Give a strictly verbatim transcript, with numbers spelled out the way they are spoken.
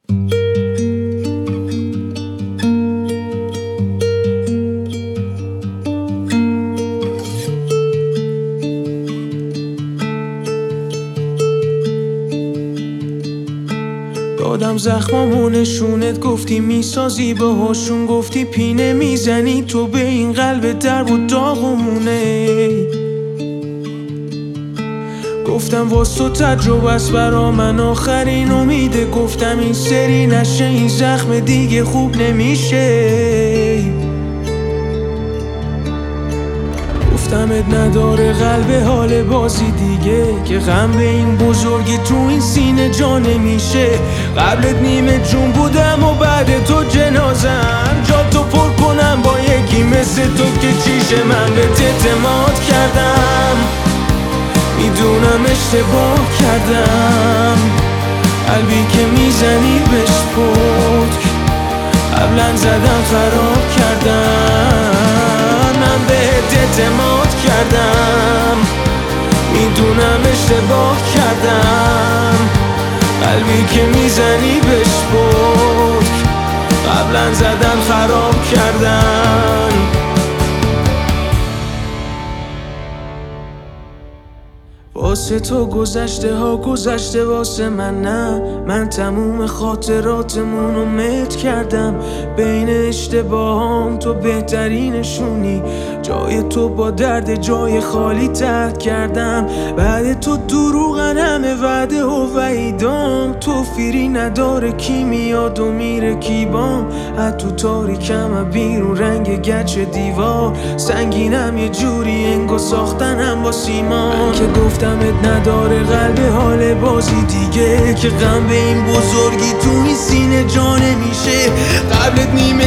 دادم زخمامو نشونت، گفتی میسازی باهاشون، گفتی پینه میزنی تو به این قلب درب و داغمونه. گفتم واس تو تجربه است برا من آخرین امیده، گفتم این سری نشه این زخم دیگه خوب نمیشه. گفتمت نداره قلب حال بازی دیگه، که غم به این بزرگی تو این سینه جا نمیشه. قبلت نیمه جون بودم و بعد تو جنازم، جا تو پر کنم با یکی مثل تو که چیشه. من به اعتماد کردم، میدونم اشتباه کردم، قلبی که میزنی بهش پتک قبلا زدم خراب کردم. من بهت اعتماد کردم، میدونم اشتباه کردم، قلبی که میزنی بهش پتک قبلا زدم خراب کردم. واسه تو گذشته ها گذشته، واسه من نه. من تموم خاطراتمونو مت کردم، بین اشتباهام تو بهترینشونی. جای تو با درد جای خالی ترد کردم، بعد تو دروغن همه وعده و وعیدام. تو فیری نداره کی میاد و میره کی بام، حتی تو تاریکم بیرون رنگ گچ دیوار. سنگینم یه جوری انگو ساختنم با سیمان، که گفتمت نداره قلب حال بازی دیگه، که غم به این بزرگی تو این سینه جا نمیشه. قبلت نیم